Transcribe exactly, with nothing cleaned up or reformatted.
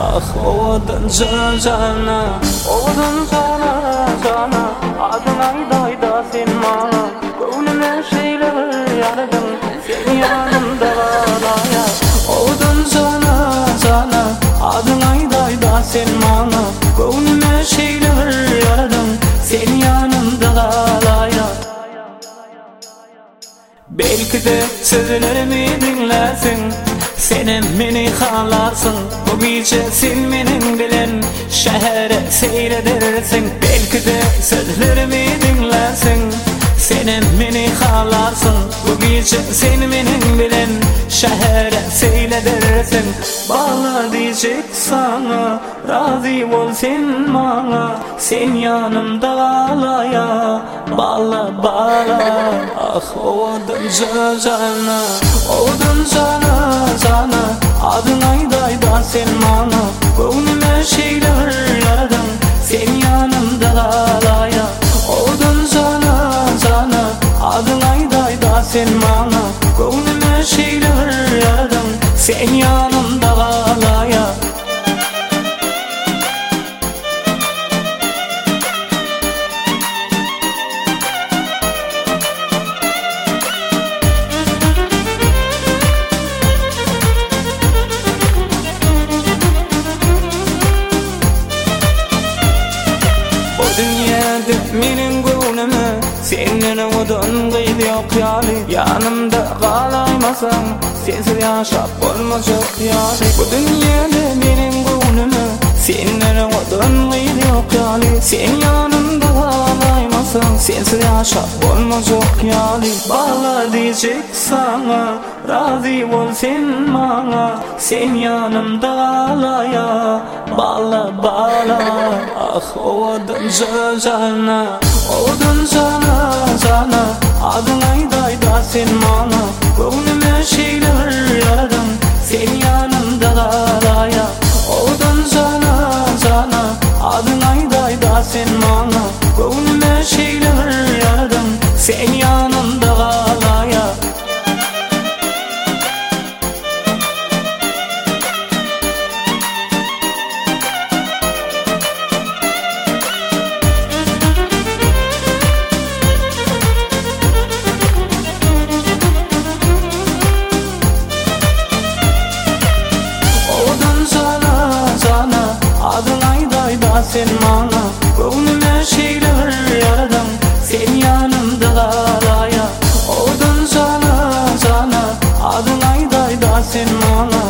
Ah ovadan cana, ovadan cana, cana adın aydayda sen bana. Gönlüme şeyler yaradım, sen yanımda kalaya. Ovadan cana, cana adın aydayda sen bana. Gönlüme şeyler yaradım, sen yanımda kalaya. Belki de sözlerimi dinlersin, senem beni xalarsın. Bu gece sen benim bilen şehre seyredersin. Belki de sözlerimi dinlersin, senem beni xalarsın. Bu gece sen benim bilen şehre seyredersin. Bağla diyecek sana, razı ol sen bana. Sen yanımda kalaya, bağla bağla. Ah ovadan cana, ovadan cana, cana adın aydayda sen bana. Gönlüme şeyler yaradım, sen yanımda kalaya. Ovadan cana, cana adın aydayda sen bana. Gönlüme şeyler yaradım, sen yanımda kalaya. Dünyada menin gönlüme senden odan gıydı yok yani. Yanımda kalaymasan sensiz yaşap olmayacak yani. Bu dünyada menin gönlüme senden odan gıydı yok yani. Sen yanımda kalaymasan sensiz yaşap olmayacak yani. Bağla diyecek sana, razı ol sen bana. Sen yanımda kalaya, bağla bağla. Ah ovadan cana, ovadan cana, cana adın aydayda sen bana. Gönlüme şeyler yaradım, sen yanımda kalaya. Ovadan cana, cana adın aydayda sen bana. Gönlüme şeyler yaradım, sen yanımda kalaya. Adın aydayda sen bana. Gönlüme şeyler yaradım, sen yanımda kalaya. Ovadan cana, cana adın aydayda sen bana.